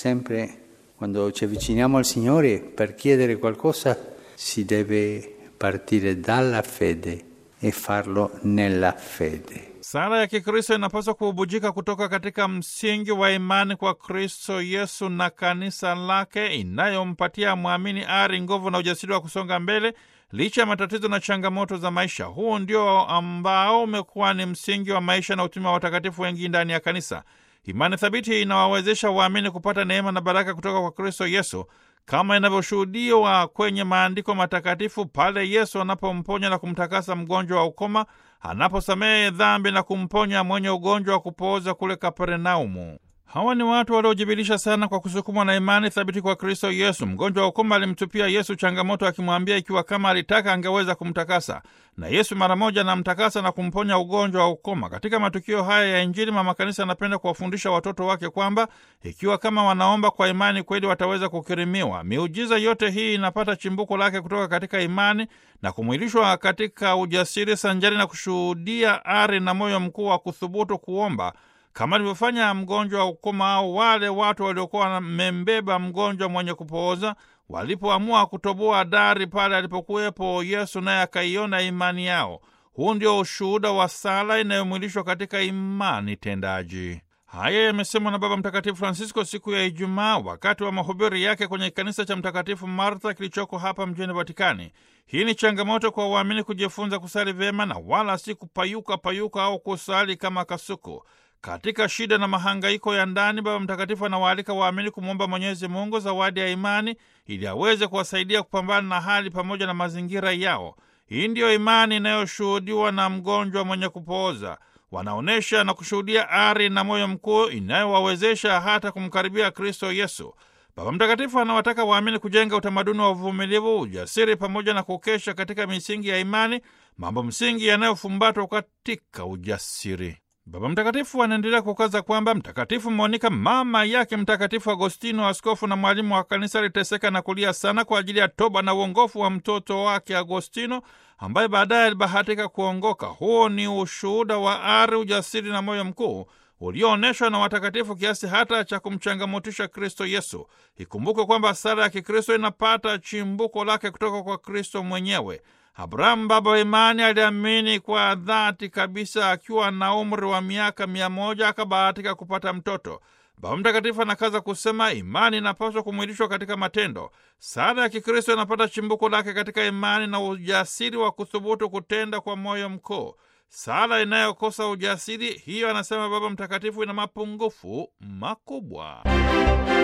sempre quando ci avviciniamo al Signore per chiedere qualcosa si deve partire dalla fede e farlo nella fede. Sala ya Kikristo inapaswa kububujika kutoka katika msingi wa imani kwa Kristo Yesu na kanisa lake, inayompatia mwamini ari, nguvu na ujasiri wa kusonga mbele licha ya matatizo na changamoto za maisha. Huu ndio ambao umekuwa ni msingi wa maisha na utume wa watakatifu wengi ndani ya kanisa. Imani thabiti inawawezesha waamini kupata neema na baraka kutoka kwa Kristo Yesu, kama inavyoshuhudiwa kwenye maandiko matakatifu pale Yesu anapomponya na kumtakasa mgonjwa wa ukoma, anaposamehe dhambi na kumponya mwenye ugonjwa wa kupooza kule Kapernaumu. Hawa ni watu waliojibilisha sana kwa kusukumwa na imani thabiti kwa Kristo Yesu. Mgonjwa wa ukoma alimtupia Yesu changamoto akimwambia ikiwa kama alitaka angeweza kumtakasa, na Yesu mara moja anamtakasa na kumponya ugonjwa wa ukoma. Katika matukio haya ya Injili, mama kanisa anapenda kuwafundisha watoto wake kwamba ikiwa kama wanaomba kwa imani kweli wataweza kukirimiwa. Miujiza yote hii inapata chimbuko lake kutoka katika imani na kumwilishwa katika ujasiri sanjari na kushuhudia ari na moyo mkuu wa kuthubutu kuomba, kama alivyofanya mgonjwa wa ukoma au wale watu waliokuwa wamembeba mgonjwa mwenye kupooza walipoamua kutoboa dari pale alipokuwepo Yesu, naye akaiona imani yao. Huu ndio ushuhuda wa sala inayomwilishwa katika imani tendaji. Haya yamesemwa na Baba Mtakatifu Francisco siku ya Ijumaa wakati wa mahubiri yake kwenye kanisa cha Mtakatifu Martha kilichoko hapa mjini Vatikani. Hii ni changamoto kwa waamini kujifunza kusali vyema na wala si kupayuka au kusali kama kasuku. Katika shida na mahangaiko ya ndani, Baba Mtakatifu anawaalika waamini kumwomba Mwenyezi Mungu zawadi ya imani ili aweze kuwasaidia kupambana na hali pamoja na mazingira yao. Hii ndiyo imani inayoshuhudiwa na mgonjwa mwenye kupooza. Wanaonyesha na kushuhudia ari na moyo mkuu inayowawezesha hata kumkaribia Kristo Yesu. Baba Mtakatifu anawataka waamini kujenga utamaduni wa uvumilivu, ujasiri pamoja na kukesha katika misingi ya imani, mambo msingi yanayofumbatwa katika ujasiri. Baba Mtakatifu anaendelea kukaza kwamba Mtakatifu Monika, mama yake Mtakatifu Agostino, askofu na mwalimu wa kanisa, aliteseka na kulia sana kwa ajili ya toba na uongofu wa mtoto wake Agostino, ambaye baadaye alibahatika kuongoka. Huo ni ushuhuda wa ari, ujasiri na moyo mkuu ulioonyeshwa na watakatifu kiasi hata cha kumchangamotisha Kristo Yesu. Ikumbuke kwamba sala ya Kikristo inapata chimbuko lake kutoka kwa Kristo mwenyewe. Abrahamu, baba wa imani, aliamini kwa dhati kabisa akiwa na umri wa miaka 100 akabahatika kupata mtoto. Baba Mtakatifu anakaza kusema imani inapaswa kumwilishwa katika matendo. Sala ya Kikristo inapata chimbuko lake katika imani na ujasiri wa kuthubutu kutenda kwa moyo mkuu. Sala inayokosa ujasiri, hiyo, anasema Baba Mtakatifu, ina mapungufu makubwa.